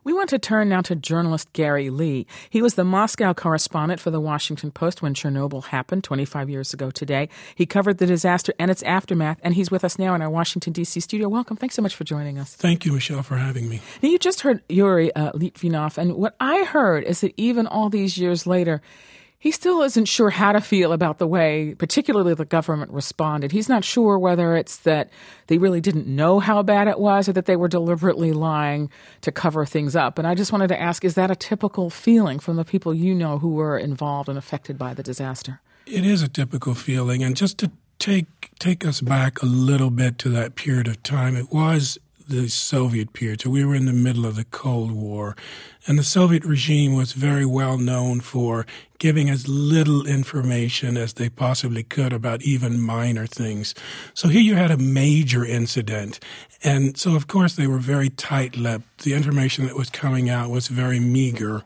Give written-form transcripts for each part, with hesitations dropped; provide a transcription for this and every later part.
We want to turn now to journalist Gary Lee. He was the Moscow correspondent for The Washington Post when Chernobyl happened 25 years ago today. He covered the disaster and its aftermath, and he's with us now in our Washington, D.C. studio. Welcome. Thanks so much for joining us. Thank you, Michelle, for having me. Now, you just heard Yuri Litvinov, and what I heard is that even all these years later, he still isn't sure how to feel about the way, particularly the government responded. He's not sure whether it's that they really didn't know how bad it was or that they were deliberately lying to cover things up. And I just wanted to ask, is that a typical feeling from the people you know who were involved and affected by the disaster? It is a typical feeling. And just to take us back a little bit to that period of time, it was the Soviet period. So we were in the middle of the Cold War, and the Soviet regime was very well known for giving as little information as they possibly could about even minor things. So here you had a major incident, and so of course they were very tight-lipped. The information that was coming out was very meager.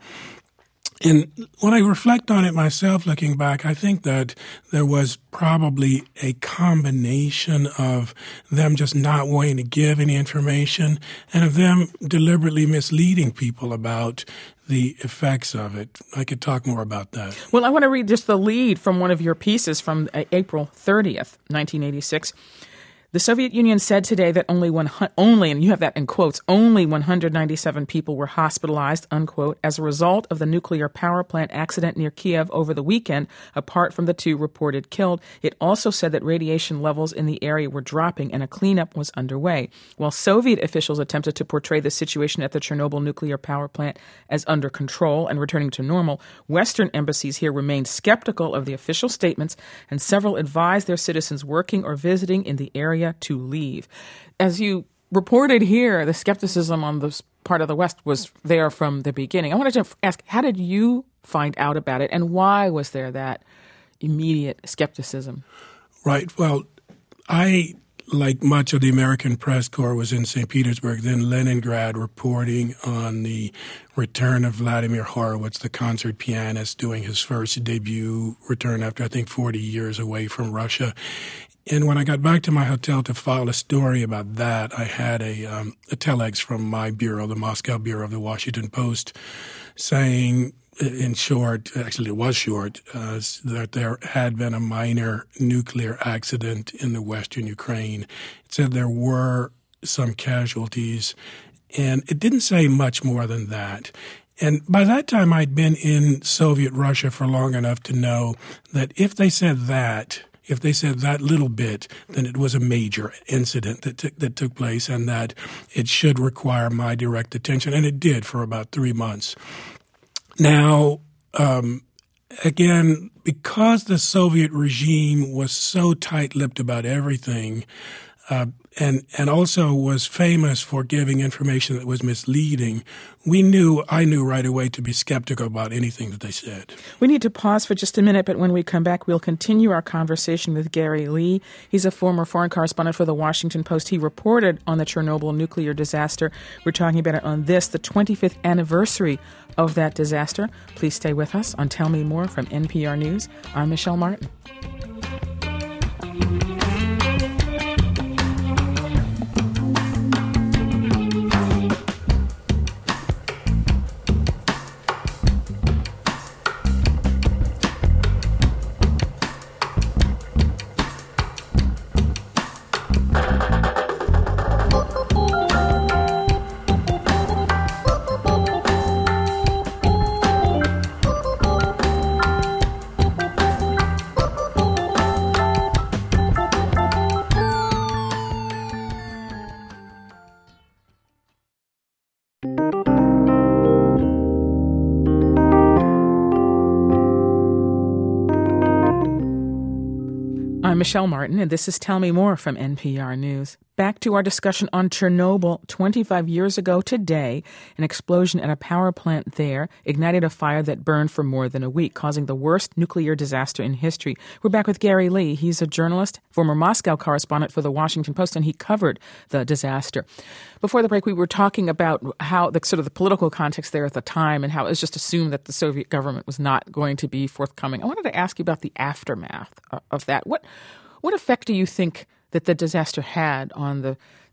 And when I reflect on it myself, looking back, I think that there was probably a combination of them just not wanting to give any information and of them deliberately misleading people about the effects of it. I could talk more about that. Well, I want to read just the lead from one of your pieces from April 30th, 1986. The Soviet Union said today that only, and you have that in quotes, only 197 people were hospitalized, unquote, as a result of the nuclear power plant accident near Kiev over the weekend, apart from the 2 reported killed. It also said that radiation levels in the area were dropping and a cleanup was underway. While Soviet officials attempted to portray the situation at the Chernobyl nuclear power plant as under control and returning to normal, Western embassies here remained skeptical of the official statements, and several advised their citizens working or visiting in the area to leave. As you reported here, the skepticism on this part of the West was there from the beginning. I wanted to ask, how did you find out about it, and why was there that immediate skepticism? Right. Well, I, like much of the American press corps, was in St. Petersburg, then Leningrad, reporting on the return of Vladimir Horowitz, the concert pianist, doing his first debut return after, I think, 40 years away from Russia. And when I got back to my hotel to file a story about that, I had a telex from my bureau, the Moscow bureau of the Washington Post, saying, in short, actually it was short, that there had been a minor nuclear accident in the western Ukraine. It said there were some casualties, and it didn't say much more than that. And by that time, I'd been in Soviet Russia for long enough to know that if they said that little bit, then it was a major incident that took place and that it should require my direct attention. And it did for about 3 months. Now, again, because the Soviet regime was so tight-lipped about everything, and also was famous for giving information that was misleading, I knew right away to be skeptical about anything that they said. We need to pause for just a minute, but when we come back, we'll continue our conversation with Gary Lee. He's a former foreign correspondent for The Washington Post. He reported on the Chernobyl nuclear disaster. We're talking about it on the 25th anniversary of that disaster. Please stay with us on Tell Me More from NPR News. I'm Michelle Martin. I'm Michelle Martin, and this is Tell Me More from NPR News. Back to our discussion on Chernobyl. 25 years ago today, an explosion at a power plant there ignited a fire that burned for more than a week, causing the worst nuclear disaster in history. We're back with Gary Lee. He's a journalist, former Moscow correspondent for The Washington Post, and he covered the disaster. Before the break, we were talking about how the political context there at the time and how it was just assumed that the Soviet government was not going to be forthcoming. I wanted to ask you about the aftermath of that. What effect do you think that the disaster had on the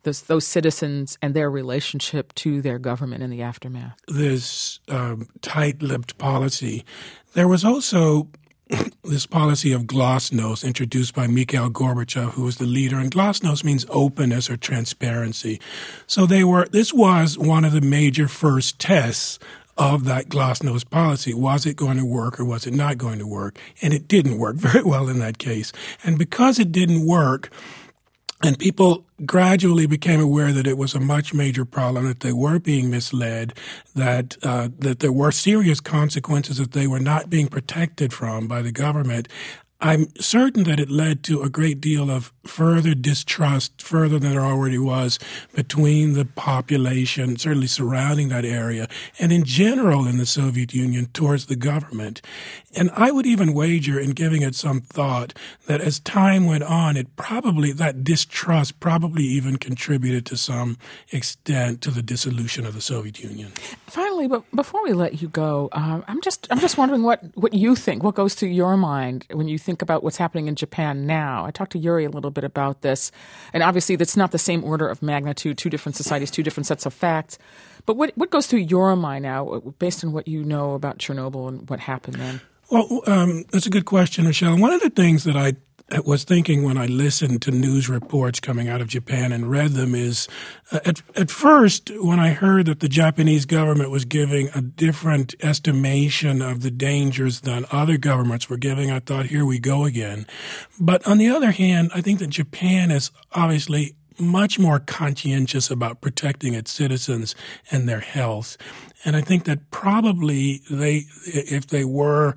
those citizens and their relationship to their government in the aftermath? This tight-lipped policy. There was also this policy of glasnost introduced by Mikhail Gorbachev, who was the leader. And glasnost means openness or transparency. So this was one of the major first tests of that glasnost policy. Was it going to work or was it not going to work? And it didn't work very well in that case. And because it didn't work, and people gradually became aware that it was a much major problem, that they were being misled, that there were serious consequences that they were not being protected from by the government. I'm certain that it led to a great deal of further distrust, further than there already was, between the population, certainly surrounding that area, and in general in the Soviet Union towards the government. And I would even wager, in giving it some thought, that as time went on, that distrust probably even contributed to some extent to the dissolution of the Soviet Union. Finally, but before we let you go, I'm just wondering what you think, what goes through your mind when you think about what's happening in Japan now. I talked to Yuri a little bit about this, and obviously that's not the same order of magnitude, two different societies, two different sets of facts. But what goes through your mind now, based on what you know about Chernobyl and what happened then? Well, that's a good question, Michelle. One of the things that I was thinking when I listened to news reports coming out of Japan and read them is, at first, when I heard that the Japanese government was giving a different estimation of the dangers than other governments were giving, I thought, here we go again. But on the other hand, I think that Japan is obviously much more conscientious about protecting its citizens and their health. And I think that probably if they were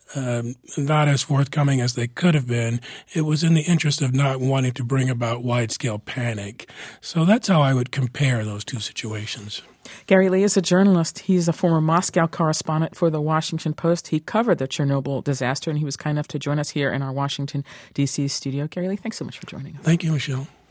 not as forthcoming as they could have been, it was in the interest of not wanting to bring about wide-scale panic. So that's how I would compare those two situations. Gary Lee is a journalist. He's a former Moscow correspondent for the Washington Post. He covered the Chernobyl disaster, and he was kind enough to join us here in our Washington, D.C. studio. Gary Lee, thanks so much for joining us. Thank you, Michelle.